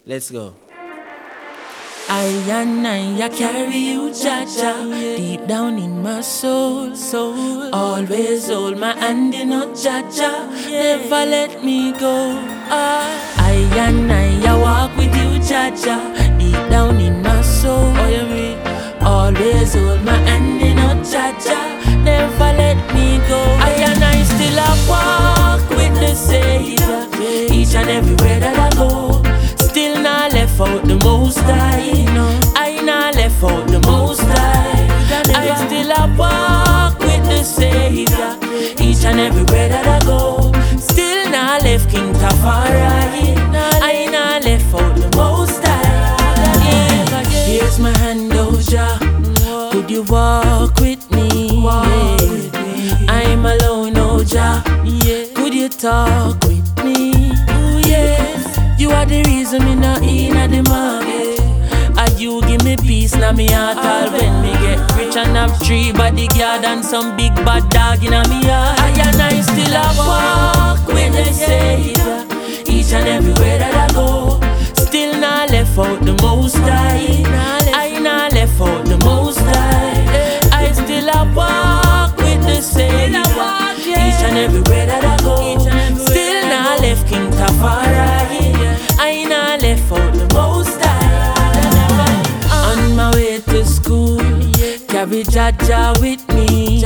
Let's go. I carry you, Jaja, deep down in my soul. Always hold my hand in a Jaja, never let me go. I walk with you, Jaja, deep down in my soul. Always hold my hand in a Jaja, never let me go. I still a walk with the Savior, each and everywhere that I go. Still not left out the Most High. I not left out the Most High. I still a walk with the Savior, each and everywhere that I go. Still not left King Tafari. I not left out the Most High. Here's my hand, Oja. Could you walk with me? I'm alone, Oja. Could you talk with me? You are the reason me not in at the market. And you give me peace now me heart. All when me get rich and have 3 bodyguard and some big bad dog in me heart. I still a walk with the Savior, each and everywhere that I go. Still not left out the Most High. I not left out the Most High. I still a walk with the Savior, each and everywhere that I go. Still not left King Tafari. I not left out the Most High. On my way to school, carry Jaja with me.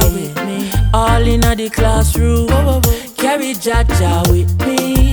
All in the classroom, carry Jaja with me.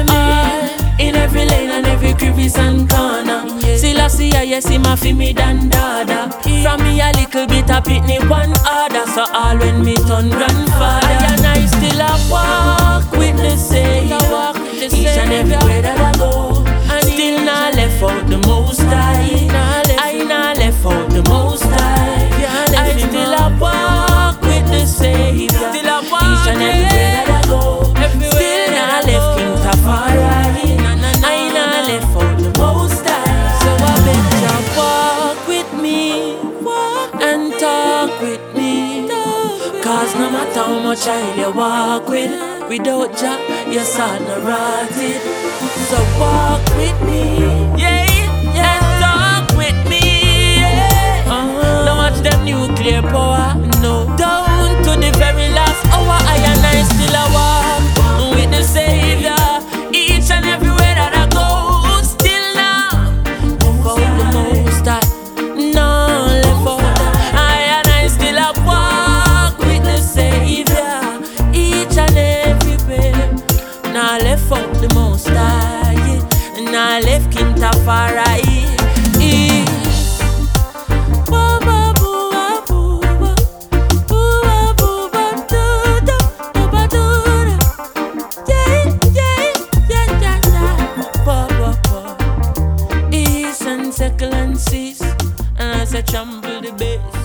In every lane and every crevice and corner. Still I see her, yes, him a fi me than dada. From me a little bit of pitney one order. So all when me turn grandfather, I still a walk with the Savior, each and everywhere that I go. Still not left out the Most High. I not left out the Most High. I still a walk with the Savior, each and everywhere that I go. Still not left King Tafari. I not left out the Most High. So I bet you walk with me and talk with me. Cause no matter how much child you walk with, without Jah, your son not rotted. So walk with me, and talk with me, Don't watch them nuclear power, no. Down to the very last hour, I still a walk with the Savior, each and everywhere that I go. Still now, left out the Most High, no left out. I still a walk with the Savior, each and everywhere. Now left out the Most High, now left King Tafari. East and Second and Seas, and I say trample the bass.